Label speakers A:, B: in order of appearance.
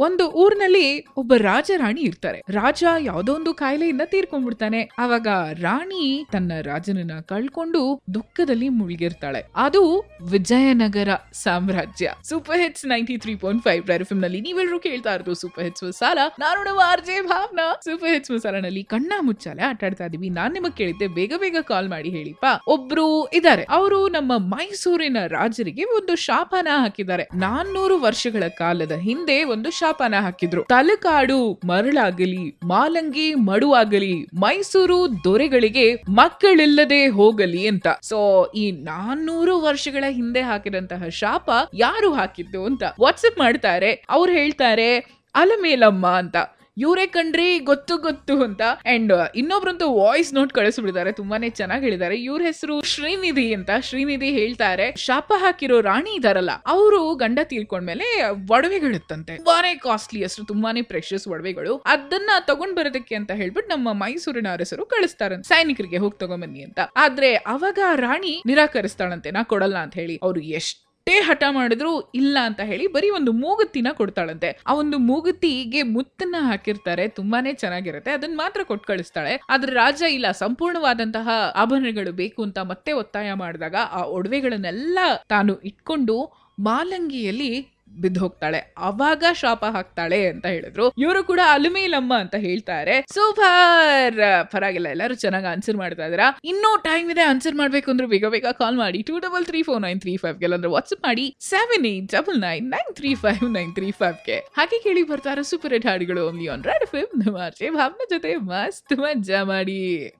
A: ಒಂದು ಊರ್ನಲ್ಲಿ ಒಬ್ಬ ರಾಜ ರಾಣಿ ಇರ್ತಾರೆ. ರಾಜ ಯಾವ್ದೋ ಒಂದು ಕಾಯಿಲೆಯಿಂದ ತೀರ್ಕೊಂಡ್ಬಿಡ್ತಾನೆ. ಅವಾಗ ರಾಣಿ ತನ್ನ ರಾಜನನ್ನ ಕಳ್ಕೊಂಡು ದುಃಖದಲ್ಲಿ ಮುಳುಗಿರ್ತಾಳೆ. ಅದು ವಿಜಯನಗರ ಸಾಮ್ರಾಜ್ಯ. ಸೂಪರ್ ಹಿಟ್ಸ್ 93.5 ರೆಡ್ ಎಫ್ಎಂ ನಲ್ಲಿ ನೀವೆಲ್ಲರೂ ಕೇಳ್ತಾ ಇರೋದು ಸೂಪರ್ ಹಿಟ್ಸ್ ಮಸಾಲ. ನಾನು ನಮ್ಮ ಆರ್ಜೆ ಭಾವನಾ. ಸೂಪರ್ ಹಿಟ್ಸ್ ಮಸಾಲನಲ್ಲಿ ಕಣ್ಣ ಮುಚ್ಚಾಲೆ ಆಟಾಡ್ತಾ ಇದೀವಿ. ನಾನ್ ನಿಮಗ್ ಕೇಳಿದ್ದೆ ಬೇಗ ಬೇಗ ಕಾಲ್ ಮಾಡಿ ಹೇಳಿಪ್ಪ. ಒಬ್ರು ಇದಾರೆ, ಅವರು ನಮ್ಮ ಮೈಸೂರಿನ ರಾಜರಿಗೆ ಒಂದು ಶಾಪನ ಹಾಕಿದ್ದಾರೆ. 400 ವರ್ಷಗಳ ಕಾಲದ ಹಿಂದೆ ಒಂದು ಶಾಪನ ಹಾಕಿದ್ರು. ತಲಕಾಡು ಮರಳಾಗಲಿ, ಮಾಲಂಗಿ ಮಡುವಾಗಲಿ, ಮೈಸೂರು ದೊರೆಗಳಿಗೆ ಮಕ್ಕಳಿಲ್ಲದೆ ಹೋಗಲಿ ಅಂತ. ಸೊ ಈ 400 ವರ್ಷಗಳ ಹಿಂದೆ ಹಾಕಿದಂತಹ ಶಾಪ ಯಾರು ಹಾಕಿದ್ದು ಅಂತ ವಾಟ್ಸ್ಆಪ್ ಮಾಡ್ತಾರೆ. ಅವ್ರು ಹೇಳ್ತಾರೆ ಅಲಮೇಲಮ್ಮ ಅಂತ. ಇವರೇ ಕಣ್ರಿ ಗೊತ್ತು ಅಂತ. ಅಂಡ್ ಇನ್ನೊಬ್ರಂತೂ ವಾಯ್ಸ್ ನೋಟ್ ಕಳಿಸ್ಬಿಡಿದ್ದಾರೆ, ತುಂಬಾನೇ ಚೆನ್ನಾಗಿ ಹೇಳಿದ್ದಾರೆ. ಇವ್ರ ಹೆಸರು ಶ್ರೀನಿಧಿ ಅಂತ. ಶ್ರೀನಿಧಿ ಹೇಳ್ತಾರೆ, ಶಾಪ ಹಾಕಿರೋ ರಾಣಿ ಇದಾರಲ್ಲ, ಅವರು ಗಂಡ ತೀರ್ಕೊಂಡ್ಮೇಲೆ ಒಡವೆಗಳಿತ್ತಂತೆ, ತುಂಬಾನೇ ಕಾಸ್ಟ್ಲಿ, ಅಷ್ಟು ತುಂಬಾನೇ ಪ್ರೆಷಸ್ ಒಡವೆಗಳು. ಅದನ್ನ ತಗೊಂಡ್ ಬರೋದಕ್ಕೆ ಅಂತ ಹೇಳ್ಬಿಟ್ಟು ನಮ್ಮ ಮೈಸೂರಿನ ಅರಸರು ಕಳಿಸ್ತಾರಂತೆ ಸೈನಿಕರಿಗೆ, ಹೋಗಿ ತಗೊಂಬನ್ನಿ ಅಂತ. ಆದ್ರೆ ಅವಾಗ ರಾಣಿ ನಿರಾಕರಿಸ್ತಾಳಂತೆ, ನಾ ಕೊಡಲ್ಲ ಅಂತ ಹೇಳಿ. ಅವ್ರು ಹಠ ಮಾಡಿದ್ರು ಇಲ್ಲ ಅಂತ ಹೇಳಿ ಬರೀ ಒಂದು ಮೂಗುತ್ತಿನ ಕೊಡ್ತಾಳಂತೆ. ಆ ಒಂದು ಮೂಗುತ್ತಿಗೆ ಮುತ್ತನ್ನ ಹಾಕಿರ್ತಾರೆ, ತುಂಬಾನೇ ಚೆನ್ನಾಗಿರುತ್ತೆ, ಅದನ್ನ ಮಾತ್ರ ಕೊಟ್ಟು ಕಳಿಸ್ತಾಳೆ. ಆದ್ರೆ ರಾಜ ಇಲ್ಲ, ಸಂಪೂರ್ಣವಾದಂತಹ ಆಭರಣಗಳು ಬೇಕು ಅಂತ ಮತ್ತೆ ಒತ್ತಾಯ ಮಾಡಿದಾಗ ಆ ಒಡವೆಗಳನ್ನೆಲ್ಲ ತಾನು ಇಟ್ಕೊಂಡು ಮಾಲಂಗಿಯಲ್ಲಿ ಬಿದ್ದು ಹೋಗ್ತಾಳೆ. ಅವಾಗ ಶಾಪ ಹಾಕ್ತಾಳೆ ಅಂತ ಹೇಳಿದ್ರು. ಇವರು ಕೂಡ ಅಲಮೇಲಮ್ಮ ಅಂತ ಹೇಳ್ತಾರೆ. ಸೂಪರ್, ಪರವಾಗಿಲ್ಲ, ಎಲ್ಲರೂ ಚೆನ್ನಾಗಿ ಆನ್ಸರ್ ಮಾಡ್ತಾ ಇದ್ದೀರಾ. ಇನ್ನೂ ಟೈಮ್ ಇದೆ, ಆನ್ಸರ್ ಮಾಡ್ಬೇಕು ಅಂದ್ರೆ ಬೇಗ ಬೇಗ ಕಾಲ್ ಮಾಡಿ 23349359 ಗೆ, ವಾಟ್ಸ್ಆಪ್ ಮಾಡಿ 7899935935 ಗೆ. ಹಾಗೆ ಕೇಳಿ ಬರ್ತಾರೆ ಸೂಪರ್ ಹಿಟ್ ಹಾಡುಗಳು only on Red FM. Bhavana ಜೊತೆ ಮಸ್ತ್ ಮಜಾ ಮಾಡಿ.